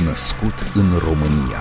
Născut în România.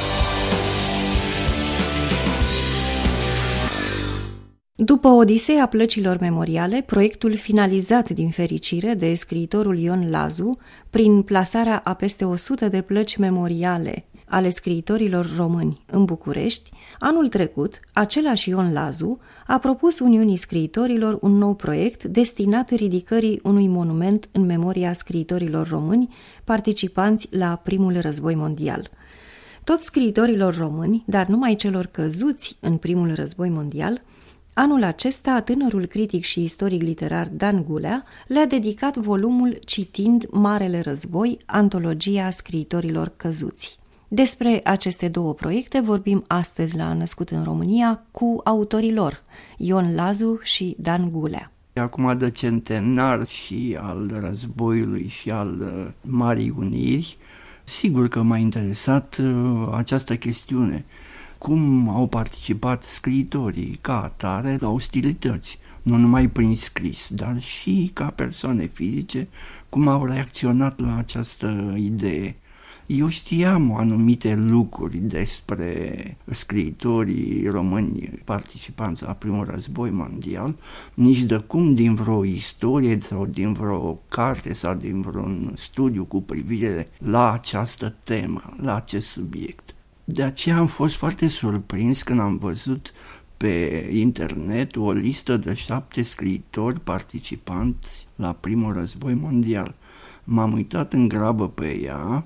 După Odiseea plăcilor memoriale, proiectul finalizat din fericire de scriitorul Ion Lazu, prin plasarea a peste 100 de plăci memoriale ale scriitorilor români în București, anul trecut, același Ion Lazu a propus Uniunii Scriitorilor un nou proiect destinat ridicării unui monument în memoria scriitorilor români participanți la primul război mondial. Tot scriitorilor români, dar numai celor căzuți în primul război mondial, anul acesta, tânărul critic și istoric literar Dan Gulea le-a dedicat volumul Citind Marele Război, antologia scriitorilor căzuți. Despre aceste două proiecte vorbim astăzi la Născut în România cu autorii lor, Ion Lazu și Dan Gulea. Acum de centenar și al războiului și al Marii Uniri, sigur că m-a interesat această chestiune. Cum au participat scriitorii ca atare la ostilități, nu numai prin scris, dar și ca persoane fizice, cum au reacționat la această idee. Eu știam anumite lucruri despre scriitorii români participanți la primul război mondial, nici de cum din vreo istorie sau din vreo carte sau din vreun studiu cu privire la această temă, la acest subiect. De aceea am fost foarte surprins când am văzut pe internet o listă de 7 scriitori participanți la primul război mondial. M-am uitat în grabă pe ea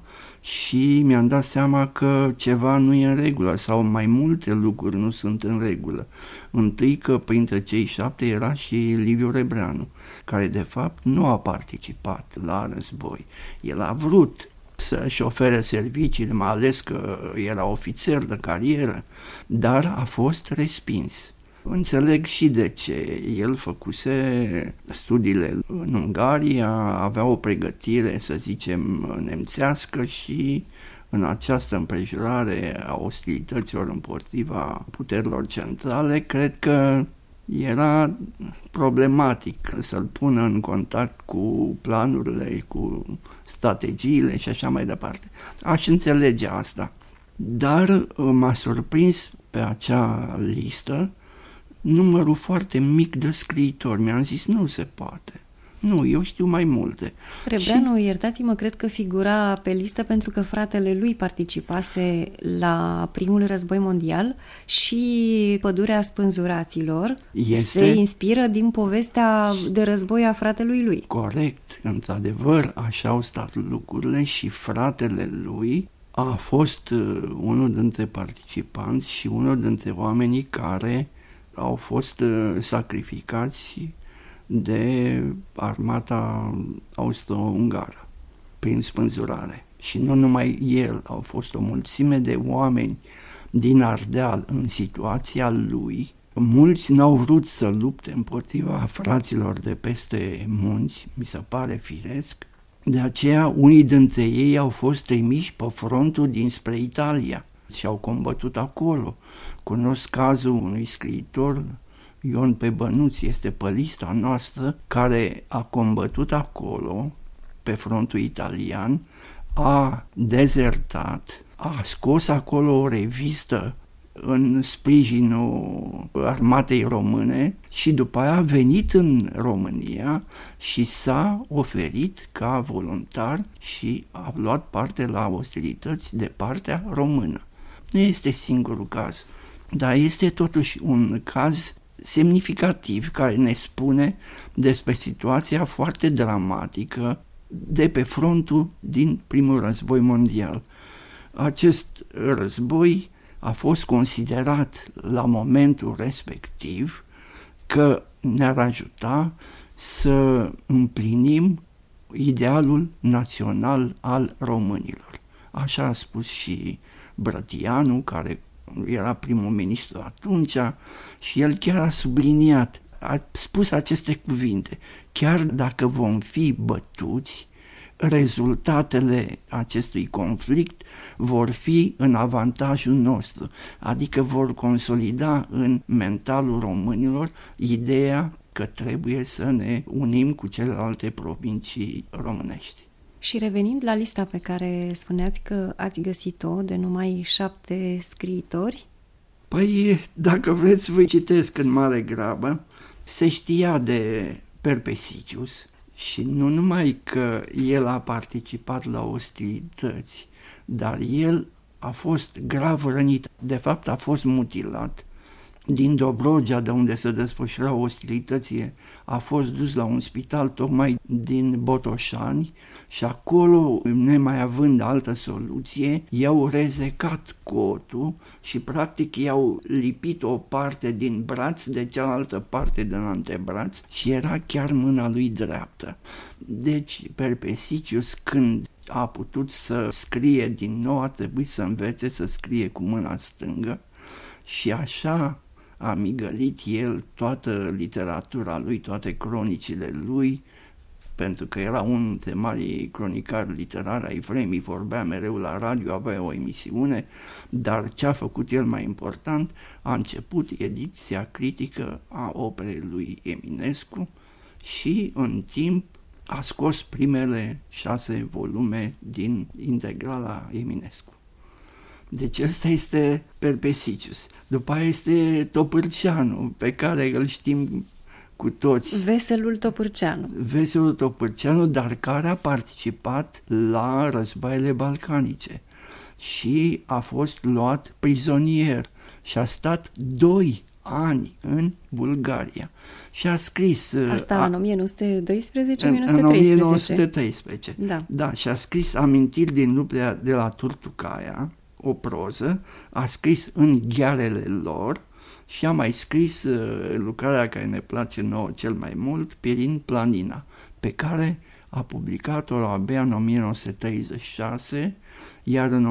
și mi-am dat seama că ceva nu e în regulă sau mai multe lucruri nu sunt în regulă. Întâi că printre cei 7 era și Liviu Rebreanu, care de fapt nu a participat la război. El a vrut să-și ofere serviciile, mai ales că era ofițer de carieră, dar a fost respins. Înțeleg și de ce. El făcuse studiile în Ungaria, avea o pregătire, să zicem, nemțească și în această împrejurare a ostilităților împotriva puterilor centrale, cred că era problematic să-l pună în contact cu planurile, cu strategiile și așa mai departe. Aș înțelege asta. Dar m-a surprins pe acea listă numărul foarte mic de scriitori. Mi-am zis, nu se poate. Nu, eu știu mai multe. Rebreanu, iertați-mă, cred că figura pe listă pentru că fratele lui participase la primul război mondial și Pădurea Spânzuraților se inspiră din povestea de război a fratelui lui. Corect, într-adevăr, așa au stat lucrurile și fratele lui a fost unul dintre participanți și unul dintre oamenii care au fost sacrificați de armata austro-ungară prin spânzurare. Și nu numai el, au fost o mulțime de oameni din Ardeal în situația lui. Mulți n-au vrut să lupte împotriva fraților de peste munți, mi se pare firesc. De aceea unii dintre ei au fost trimiși pe frontul dinspre Italia și au combătut acolo. Cunosc cazul unui scriitor, Ion P. Bănuț, este pe lista noastră, care a combătut acolo, pe frontul italian, a dezertat, a scos acolo o revistă în sprijinul armatei române și după aia a venit în România și s-a oferit ca voluntar și a luat parte la ostilități de partea română. Nu este singurul caz, dar este totuși un caz semnificativ care ne spune despre situația foarte dramatică de pe frontul din primul război mondial. Acest război a fost considerat la momentul respectiv că ne-ar ajuta să împlinim idealul național al românilor. Așa a spus și Brătianu, care era primul ministru atunci, și el chiar a subliniat, a spus aceste cuvinte: chiar dacă vom fi bătuți, rezultatele acestui conflict vor fi în avantajul nostru, adică vor consolida în mentalul românilor ideea că trebuie să ne unim cu celelalte provincii românești. Și revenind la lista pe care spuneați că ați găsit-o, de numai 7 scriitori... Păi, dacă vreți, vă citesc în mare grabă. Se știa de Perpesicius și nu numai că el a participat la ostilități, dar el a fost grav rănit, de fapt a fost mutilat. Din Dobrogea, de unde se desfășurau ostilitățile, a fost dus la un spital tocmai din Botoșani și acolo, nemai având altă soluție, i-au rezecat cotul și practic i-au lipit o parte din braț de cealaltă parte din antebraț și era chiar mâna lui dreaptă. Deci Perpesicius, când a putut să scrie din nou, a trebuit să învețe să scrie cu mâna stângă și așa a migălit el toată literatura lui, toate cronicile lui, pentru că era unul dintre marii cronicari literari ai vremii, vorbea mereu la radio, avea o emisiune, dar ce a făcut el mai important, a început ediția critică a operei lui Eminescu și în timp a scos primele 6 volume din integrala Eminescu. Deci ăsta este Perpesicius. După aia este Topârceanu, pe care îl știm cu toți. Veselul Topârceanu. Veselul Topârceanu, dar care a participat la războaiele balcanice și a fost luat prizonier și a stat 2 ani în Bulgaria și a scris... Asta în 1912-1913? În 1913. Da, și a scris amintiri din luptele de la Turtucaia, o proză, a scris în ghearele lor și a mai scris lucrarea care ne place nouă cel mai mult, Pirin Planina, pe care a publicat-o abia în 1936, iar în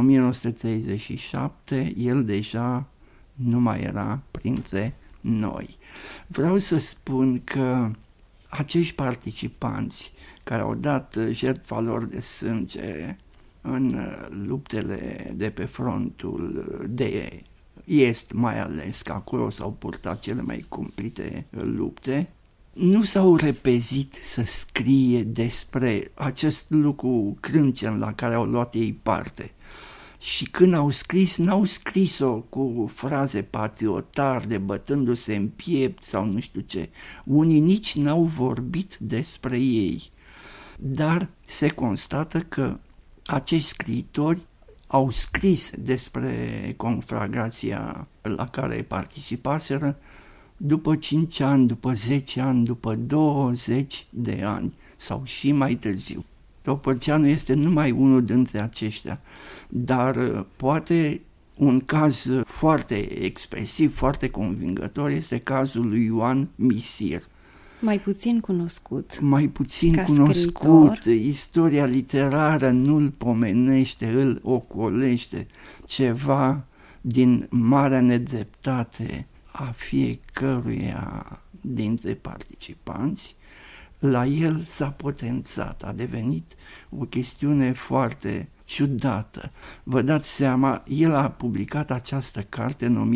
1937 el deja nu mai era printre noi. Vreau să spun că acești participanți care au dat jertfa lor de sânge în luptele de pe frontul de est, mai ales, că acolo s-au purtat cele mai cumplite lupte, nu s-au repezit să scrie despre acest lucru crâncen la care au luat ei parte. Și când au scris, n-au scris-o cu fraze patriotarde, bătându-se în piept sau nu știu ce. Unii nici n-au vorbit despre ei. Dar se constată că acești scriitori au scris despre conflagrația la care participaseră după 5 ani, după 10 ani, după 20 de ani sau și mai târziu. Topârceanu este numai unul dintre aceștia, dar poate un caz foarte expresiv, foarte convingător este cazul lui Ioan Misir. Mai puțin cunoscut. Mai puțin cunoscut. Scriitor. Istoria literară nu-l pomenește, îl ocolește. Ceva din marea nedreptate a fiecăruia dintre participanți, la el s-a potențat, a devenit o chestiune foarte ciudată. Vă dați seama, el a publicat această carte în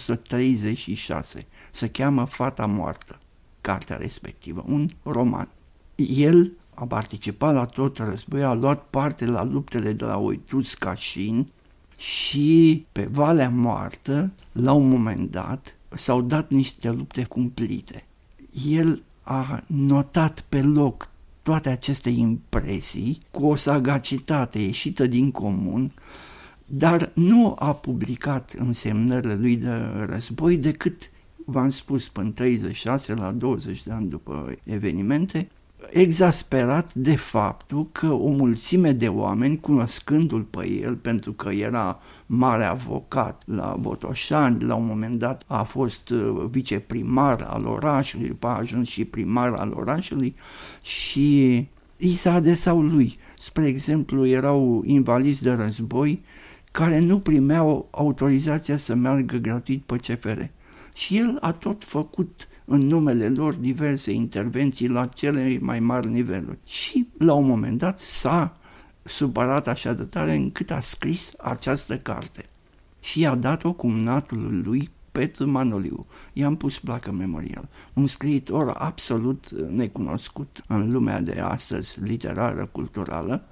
1936, se cheamă Fata moartă, cartea respectivă, un roman. El a participat la tot războiul, a luat parte la luptele de la Oituz-Cașin și pe Valea Moartă, la un moment dat, s-au dat niște lupte cumplite. El a notat pe loc toate aceste impresii cu o sagacitate ieșită din comun, dar nu a publicat însemnările lui de război decât, v-am spus, până 36, la 20 de ani după evenimente, exasperat de faptul că o mulțime de oameni, cunoscându-l pe el, pentru că era mare avocat la Botoșani, la un moment dat a fost viceprimar al orașului, după a ajuns și primar al orașului și i s-a adresat lui. Spre exemplu, erau invalizi de război care nu primeau autorizația să meargă gratuit pe CFR. Și el a tot făcut în numele lor diverse intervenții la cele mai mari niveluri. Și la un moment dat s-a supărat așa de tare încât a scris această carte și i-a dat-o cumnatului lui Petru Manoliu. I-am pus placă memorială. Un scriitor absolut necunoscut în lumea de astăzi, literară, culturală,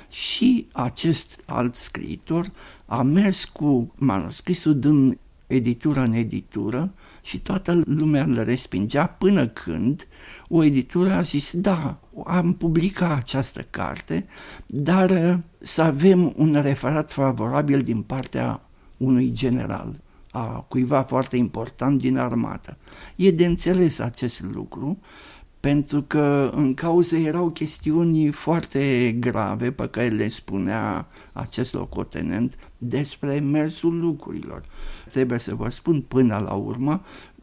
și acest alt scriitor a mers cu manuscrisul din editură în editură și toată lumea le respingea până când o editură a zis: da, am publicat această carte, dar să avem un referat favorabil din partea unui general, a cuiva foarte important din armată. E de înțeles acest lucru, pentru că în cauză erau chestiuni foarte grave pe care le spunea acest locotenent despre mersul lucrurilor. Trebuie să vă spun, până la urmă,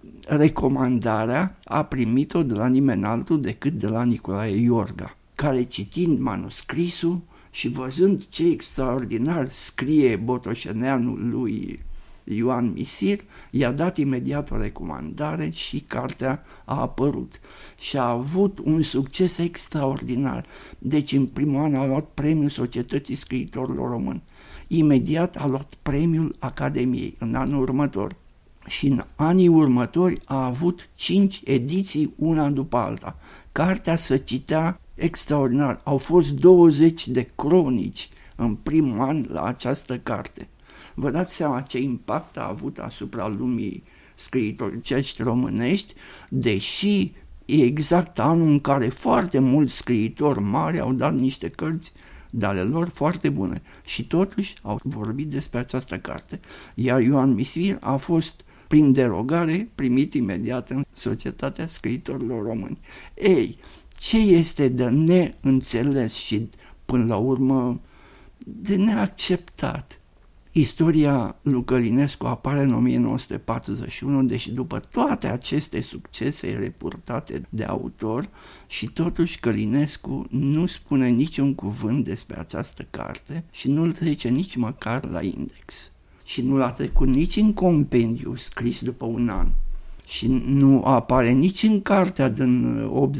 recomandarea a primit-o de la nimeni altul decât de la Nicolae Iorga, care, citind manuscrisul și văzând ce extraordinar scrie botoșeneanul lui Ioan Misir, i-a dat imediat o recomandare și cartea a apărut și a avut un succes extraordinar. Deci în primul an a luat premiul Societății Scriitorilor Români, imediat a luat premiul Academiei în anul următor și în anii următori a avut 5 ediții una după alta. Cartea se citea extraordinar, au fost 20 de cronici în primul an la această carte. Vă dați seama ce impact a avut asupra lumii scriitoricești românești, deși e exact anul în care foarte mulți scriitori mari au dat niște cărți de ale lor foarte bune și totuși au vorbit despre această carte, iar Ioan Misir a fost, prin derogare, primit imediat în Societatea Scriitorilor Români. Ei, ce este de neînțeles și, până la urmă, de neacceptat? Istoria lui Călinescu apare în 1941, deși după toate aceste succese reportate de autor, și totuși Călinescu nu spune niciun cuvânt despre această carte și nu-l trece nici măcar la index. Și nu l-a trecut nici în compendiu scris după un an. Și nu apare nici în cartea din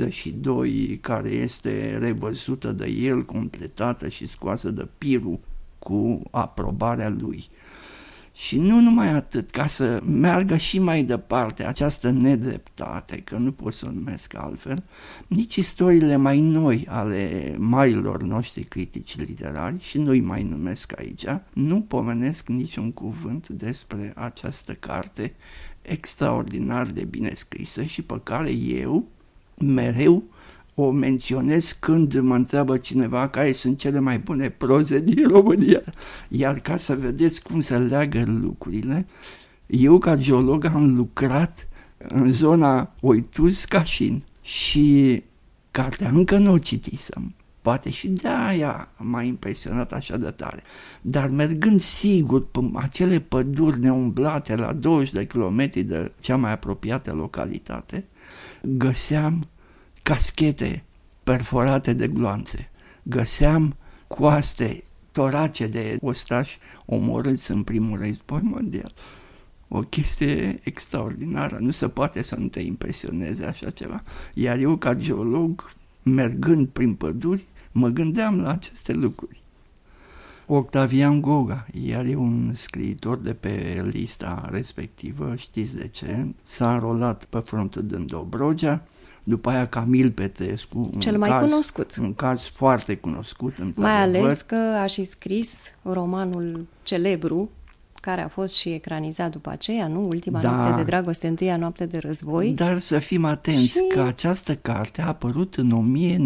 82, care este revăzută de el, completată și scoasă de Piru cu aprobarea lui. Și nu numai atât, ca să meargă și mai departe această nedreptate, că nu pot să o numesc altfel, nici istoriile mai noi ale marilor noștri critici literari, și nu-i mai numesc aici, nu pomenesc niciun cuvânt despre această carte extraordinar de bine scrisă și pe care eu mereu o menționez când mă întreabă cineva care sunt cele mai bune proze din România. Iar ca să vedeți cum se leagă lucrurile, eu ca geolog am lucrat în zona Oituz-Cașin și cartea încă nu o citisem. Poate și de aia m-a impresionat așa de tare. Dar mergând sigur pe acele păduri neumblate la 20 de kilometri de cea mai apropiată localitate, găseam caschete perforate de gloanțe, găseam coaste, torace de ostași omorâți în primul război mondial. O chestie extraordinară, nu se poate să nu te impresioneze așa ceva. Iar eu, ca geolog, mergând prin păduri, mă gândeam la aceste lucruri. Octavian Goga, iar e un scriitor de pe lista respectivă, știți de ce, s-a înrolat pe frontul din Dobrogea, după aia Camil Petrescu, cel mai cunoscut. Un caz foarte cunoscut. Mai ales că a și scris romanul celebru, care a fost și ecranizat după aceea, nu? Ultima noapte de dragoste, întâia noapte de război. Dar să fim atenți că această carte a apărut în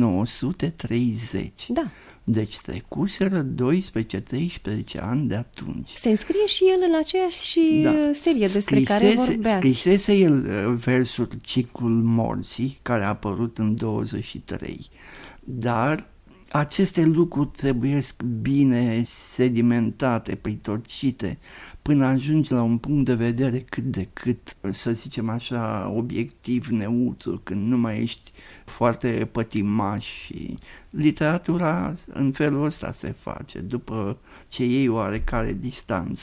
1930. Da. Deci trecuseră 12-13 ani de atunci. Se înscrie și el în aceeași serie despre care vorbeați. Scrisese el versul Ciclul Morții, care a apărut în 23. Dar aceste lucruri trebuie bine sedimentate, pritorcite, până ajungi la un punct de vedere cât de cât, să zicem așa, obiectiv, neutru, când nu mai ești foarte pătimaș. Și literatura în felul ăsta se face, după ce iei oarecare distanță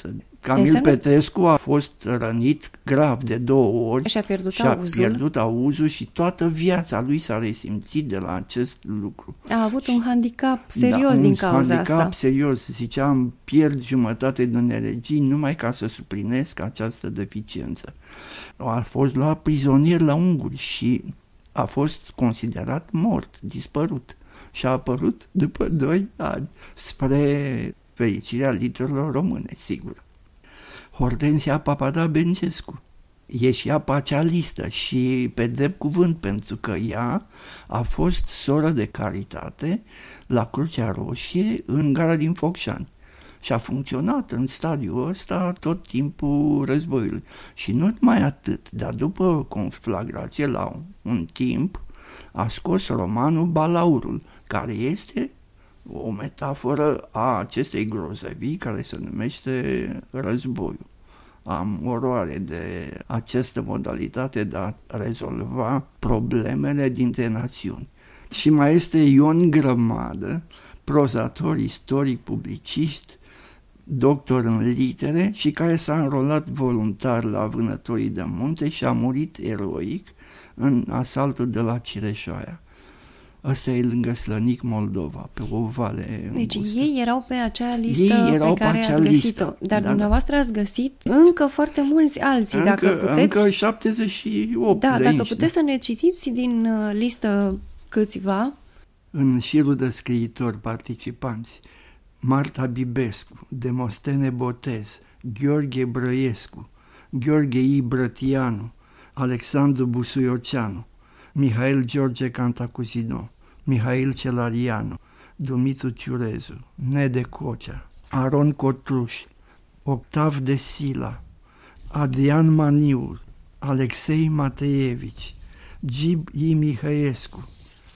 Camil Petrescu a fost rănit grav de 2 ori și a pierdut auzul și toată viața lui s-a resimțit de la acest lucru. A avut un handicap serios din cauza asta. Un handicap serios, ziceam, pierd jumătate din energii numai ca să suplinesc această deficiență. A fost luat prizonier la unguri și a fost considerat mort, dispărut. Și a apărut după 2 ani, spre fericirea literelor române, sigur. Hortensia Papada-Bencescu ieșea pe acea listă și pe drept cuvânt, pentru că ea a fost soră de caritate la Crucea Roșie în gara din Focșani și a funcționat în stadiul ăsta tot timpul războiului. Și nu numai atât, dar după conflagrație, la un timp, a scos romanul Balaurul, care este o metaforă a acestei grozăvii care se numește războiul. Am oroare de această modalitate de a rezolva problemele dintre națiuni. Și mai este Ion Grămadă, prozator, istoric, publicist, doctor în litere și care s-a înrolat voluntar la Vânătorii de Munte și a murit eroic în asaltul de la Cireșoaia. Ăsta e lângă Slănic, Moldova, pe o vale Deci îngustă. ei erau pe acea listă pe care ați găsit-o. Dar dumneavoastră ați găsit încă foarte mulți alții. Încă 78 Da, de dacă aici, puteți să ne citiți din listă câțiva. În șirul de scriitori participanți: Marta Bibescu, Demostene Botez, Gheorghe Brăiescu, Gheorghe I. Brătianu, Alexandru Busuioceanu, Mihail George Cantacuzino, Mihail Celarianu, Dumitru Ciurezu, Nede Cocea, Aron Cotruș, Octav de Sila, Adrian Maniur, Alexei Mateevici, Gib I. Mihăiescu,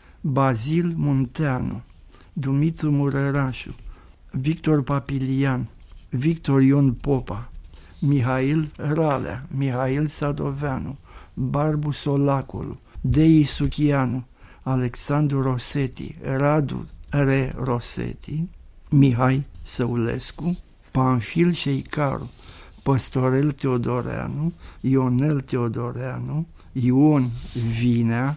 Bazil Munteanu, Dumitru Murărașu, Victor Papilian, Victor Ion Popa, Mihail Ralea, Mihail Sadoveanu, Barbu Solacolu, Dei Suchianu, Alexandru Rosetti, Radu Re Rosetti, Mihai Săulescu, Panfil Șeicaru, Păstorel Teodoreanu, Ionel Teodoreanu, Ion Vinea,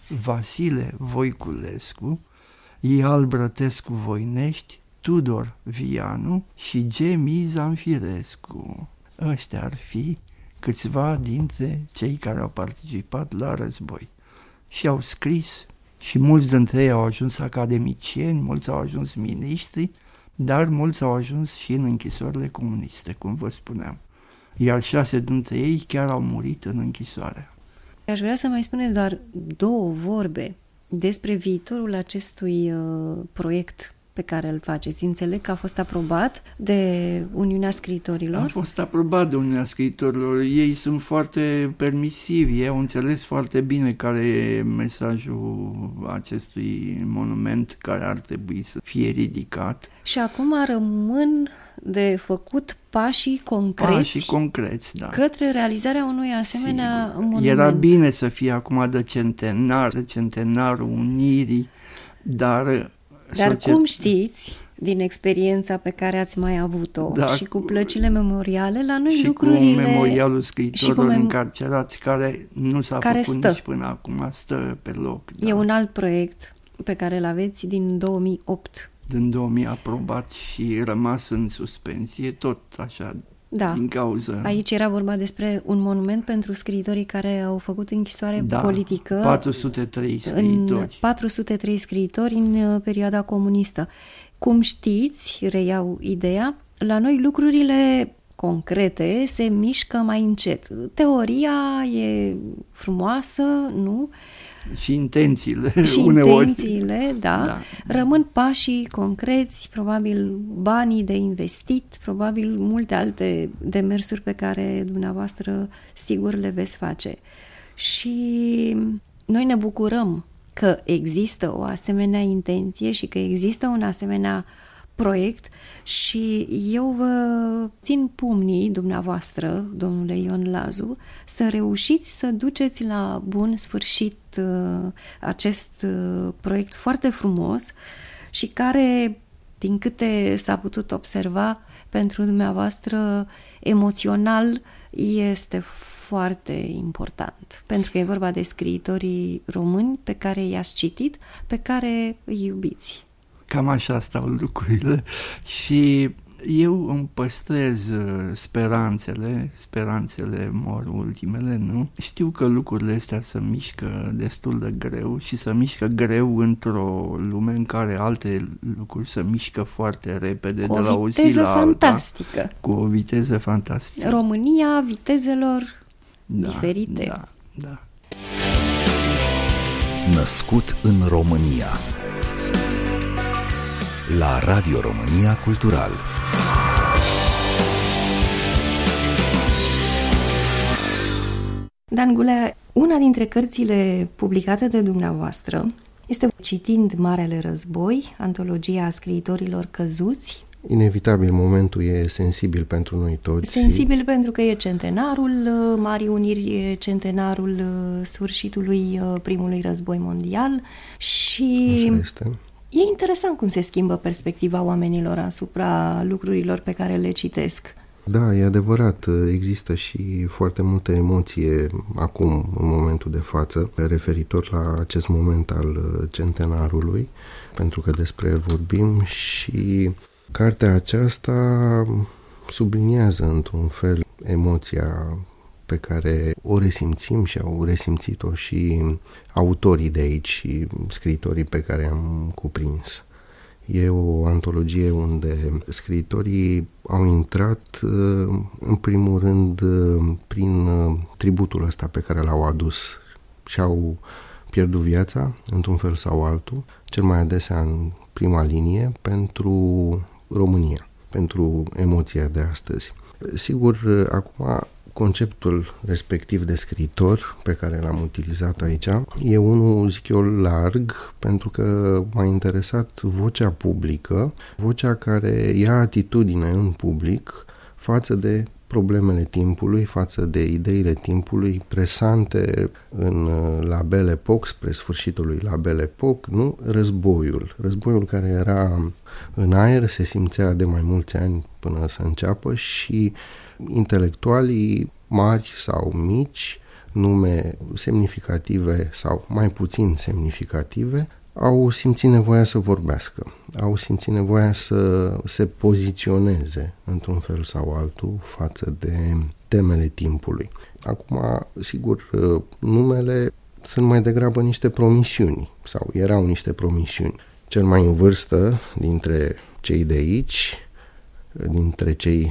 Vasile Voiculescu, Ial Brătescu Voinești, Tudor Vianu și Gemi Zanfirescu. Ăștia ar fi câțiva dintre cei care au participat la război și au scris, și mulți dintre ei au ajuns academicieni, mulți au ajuns miniștri, dar mulți au ajuns și în închisorile comuniste, cum vă spuneam. Iar 6 dintre ei chiar au murit în închisoare. Aș vrea să mai spuneți doar 2 vorbe despre viitorul acestui proiect pe care îl faceți. Înțeleg că a fost aprobat de Uniunea Scriitorilor. A fost aprobat de Uniunea Scriitorilor. Ei sunt foarte permisivi, ei au înțeles foarte bine care e mesajul acestui monument care ar trebui să fie ridicat. Și acum rămân de făcut pașii concreți, da, către realizarea unui asemenea monument. Era bine să fie acum de centenarul Unirii, dar cum știți, din experiența pe care ați mai avut-o, și cu plăcile memoriale, la noi și lucrurile... Și cu memorialul scriitorilor încarcerați, care nu s-a făcut nici până acum, stă pe loc. E un alt proiect pe care îl aveți din 2008. Din 2000 aprobat și rămas în suspensie, tot așa, din cauza... Aici era vorba despre un monument pentru scriitorii care au făcut închisoare politică. 403 scriitori. 403 scriitori în perioada comunistă. Cum știți, reiau ideea, la noi lucrurile concrete se mișcă mai încet. Teoria e frumoasă, nu? Și intențiile, intențiile, da. Rămân pașii concreți, probabil banii de investit, probabil multe alte demersuri pe care dumneavoastră sigur le veți face. Și noi ne bucurăm că există o asemenea intenție și că există un asemenea proiect și eu vă țin pumnii dumneavoastră, domnule Ion Lazu, să reușiți să duceți la bun sfârșit acest proiect foarte frumos și care din câte s-a putut observa, pentru dumneavoastră emoțional este foarte important, pentru că e vorba de scriitorii români pe care i-ați citit, pe care îi iubiți. Cam așa stau lucrurile și eu îmi păstrez speranțele mor ultimele, nu? Știu că lucrurile astea se mișcă destul de greu și se mișcă greu într-o lume în care alte lucruri se mișcă foarte repede de la o zi la alta. Cu o viteză fantastică. România vitezelor diferite. Da. Născut în România. La Radio România Cultural. Dan Gulea, una dintre cărțile publicate de dumneavoastră este Citind Marele Război, antologia scriitorilor căzuți. Inevitabil, momentul e sensibil pentru noi toți. Sensibil pentru că e centenarul Marii Uniri, e centenarul sfârșitului Primului Război Mondial și așa este. E interesant cum se schimbă perspectiva oamenilor asupra lucrurilor pe care le citesc. Da, e adevărat, există și foarte multă emoție acum, în momentul de față, referitor la acest moment al centenarului, pentru că despre el vorbim și cartea aceasta subliniază într-un fel emoția pe care o resimțim și au resimțit-o și autorii de aici și scriitorii pe care am cuprins. E o antologie unde scriitorii au intrat, în primul rând, prin tributul ăsta pe care l-au adus și au pierdut viața, într-un fel sau altul, cel mai adesea în prima linie, pentru România, pentru emoția de astăzi. Sigur, acum, conceptul respectiv de scriitor pe care l-am utilizat aici e unul, zic eu, larg, pentru că m-a interesat vocea publică, vocea care ia atitudine în public față de problemele timpului, față de ideile timpului presante în la Belle Époque, spre sfârșitul lui la Belle Époque, nu? Războiul care era în aer, se simțea de mai mulți ani până să înceapă și intelectualii mari sau mici, nume semnificative sau mai puțin semnificative, au simțit nevoia să vorbească, au simțit nevoia să se poziționeze într-un fel sau altul față de temele timpului. Acum, sigur, numele sunt mai degrabă niște promisiuni sau erau niște promisiuni. Cel mai în vârstă dintre cei de aici, dintre cei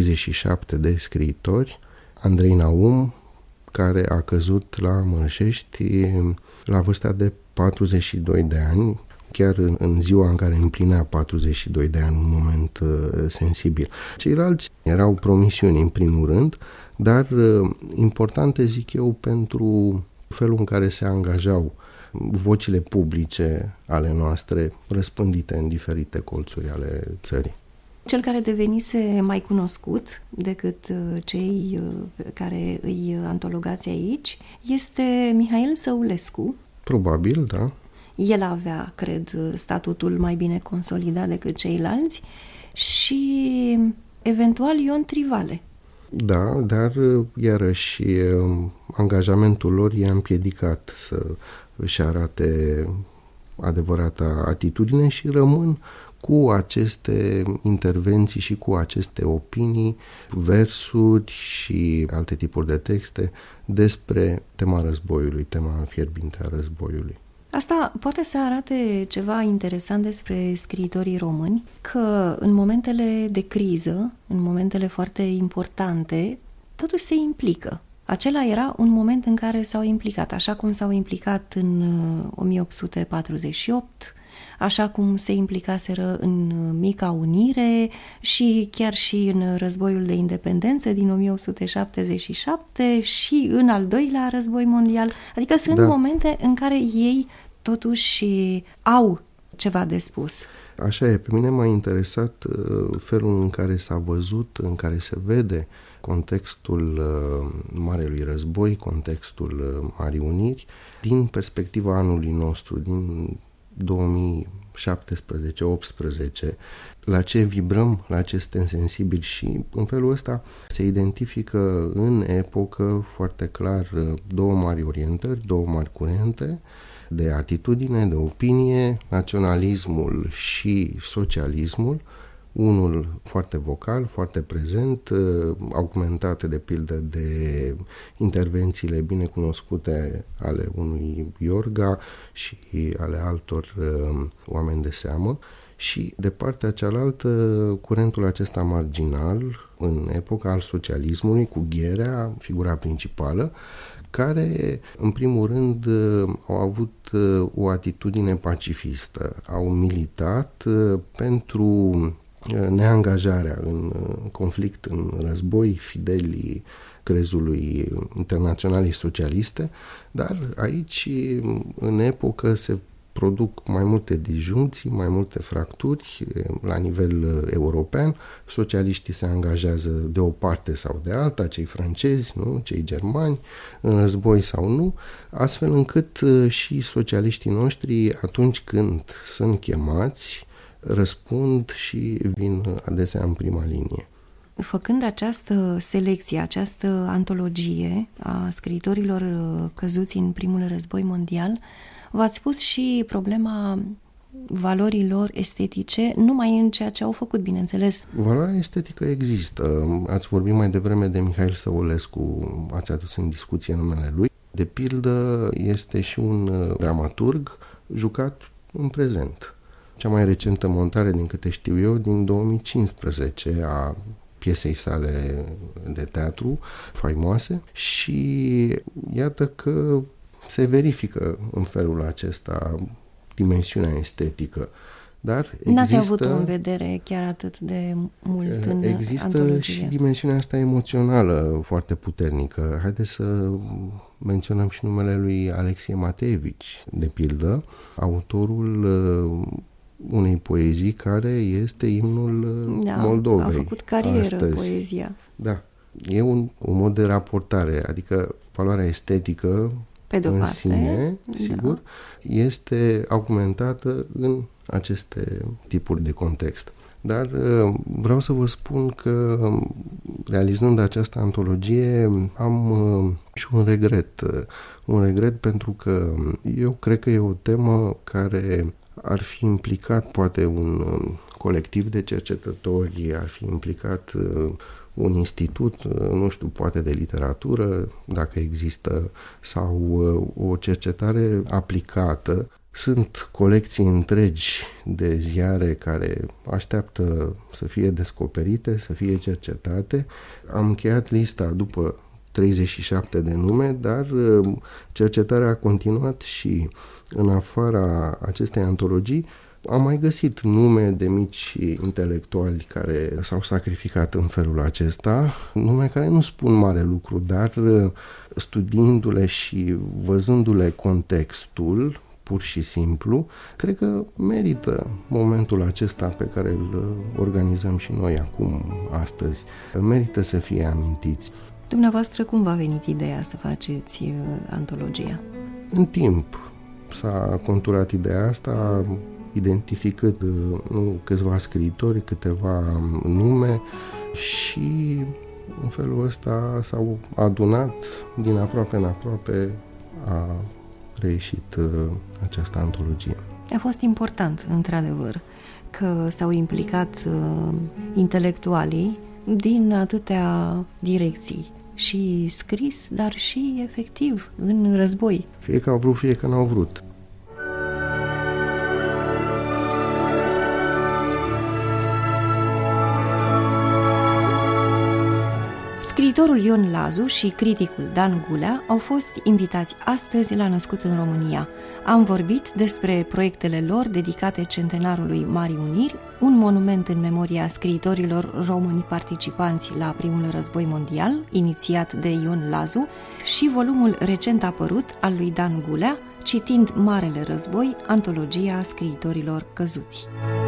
37 de scriitori, Andrei Naum, care a căzut la Mărășești la vârsta de 42 de ani, chiar în ziua în care împlinea 42 de ani, un moment sensibil. Ceilalți erau promisiuni în primul rând, dar importante, zic eu, pentru felul în care se angajau vocile publice ale noastre, răspândite în diferite colțuri ale țării. Cel care devenise mai cunoscut decât cei care îi antologați aici este Mihail Săulescu. Probabil, da. El avea, cred, statutul mai bine consolidat decât ceilalți și eventual Ion Trivale. Da, dar iarăși angajamentul lor i-a împiedicat să își arate adevărata atitudine și rămân cu aceste intervenții și cu aceste opinii, versuri și alte tipuri de texte despre tema războiului, tema fierbinte a războiului. Asta poate să arate ceva interesant despre scriitorii români, că în momentele de criză, în momentele foarte importante, totuși se implică. Acela era un moment în care s-au implicat, așa cum s-au implicat în 1848, așa cum se implicaseră în Mica Unire și chiar și în Războiul de Independență din 1877 și în al doilea război mondial. Adică sunt momente în care ei totuși au ceva de spus. Așa e, pe mine m-a interesat felul în care s-a văzut, în care se vede contextul Marelui Război, contextul Marii Uniri, din perspectiva anului nostru, din 17-18, la ce vibrăm, la ce suntem sensibili și în felul ăsta se identifică în epocă foarte clar două mari orientări, două mari curente de atitudine, de opinie, naționalismul și socialismul, unul foarte vocal, foarte prezent, augmentate de pildă de intervențiile binecunoscute ale unui Iorga și ale altor oameni de seamă, și de partea cealaltă curentul acesta marginal în epoca al socialismului, cu Gherea, figura principală, care, în primul rând, au avut o atitudine pacifistă, au militat pentru neangajarea în conflict, în război, fidelii crezului internaționalei socialiste, dar aici, în epocă, se produc mai multe disjuncții, mai multe fracturi la nivel european. Socialiștii se angajează de o parte sau de alta, cei francezi, nu? Cei germani, în război sau nu, astfel încât și socialiștii noștri, atunci când sunt chemați, răspund și vin adesea în prima linie. Făcând această selecție, această antologie a scriitorilor căzuți în primul război mondial, v-ați pus și problema valorilor estetice, numai în ceea ce au făcut, bineînțeles. Valoarea estetică există. Ați vorbit mai devreme de Mihail Săulescu, ați adus în discuție numele lui. De pildă, este și un dramaturg jucat în prezent. Cea mai recentă montare, din câte știu eu, din 2015, a piesei sale de teatru faimoase, și iată că se verifică în felul acesta dimensiunea estetică. Dar n-ați avut-o în vedere chiar atât de mult în există antologie. Și dimensiunea asta emoțională foarte puternică. Haideți să menționăm și numele lui Alexei Mateevici, de pildă, autorul unei poezii care este imnul Moldovei. A făcut carieră astăzi. poezia. Da, e un mod de raportare, adică valoarea estetică pe de-o parte, sine, sigur, este augmentată în aceste tipuri de context. Dar vreau să vă spun că, realizând această antologie, am și un regret pentru că eu cred că e o temă care ar fi implicat poate un colectiv de cercetători, ar fi implicat un institut, nu știu, poate de literatură, dacă există, sau o cercetare aplicată. Sunt colecții întregi de ziare care așteaptă să fie descoperite, să fie cercetate. Am încheiat lista după 37 de nume, dar cercetarea a continuat și în afara acestei antologii am mai găsit nume de mici intelectuali care s-au sacrificat în felul acesta, nume care nu spun mare lucru, dar studiindu-le și văzându-le contextul, pur și simplu, cred că merită momentul acesta pe care îl organizăm și noi acum, astăzi. Merită să fie amintiți. Dumneavoastră, cum v-a venit ideea să faceți antologia? În timp s-a conturat ideea asta, identificând câțiva scriitori, câteva nume, și în felul ăsta s-au adunat, din aproape în aproape a reieșit această antologie. A fost important, într-adevăr, că s-au implicat intelectualii din atâtea direcții, și scris, dar și efectiv în război. Fie că au vrut, fie că n-au vrut. Scriitorul Ion Lazu și criticul Dan Gulea au fost invitați astăzi la Născut în România. Am vorbit despre proiectele lor dedicate centenarului Marii Uniri, un monument în memoria scriitorilor români participanți la primul război mondial, inițiat de Ion Lazu, și volumul recent apărut al lui Dan Gulea, Citind Marele Război, antologia scriitorilor căzuți.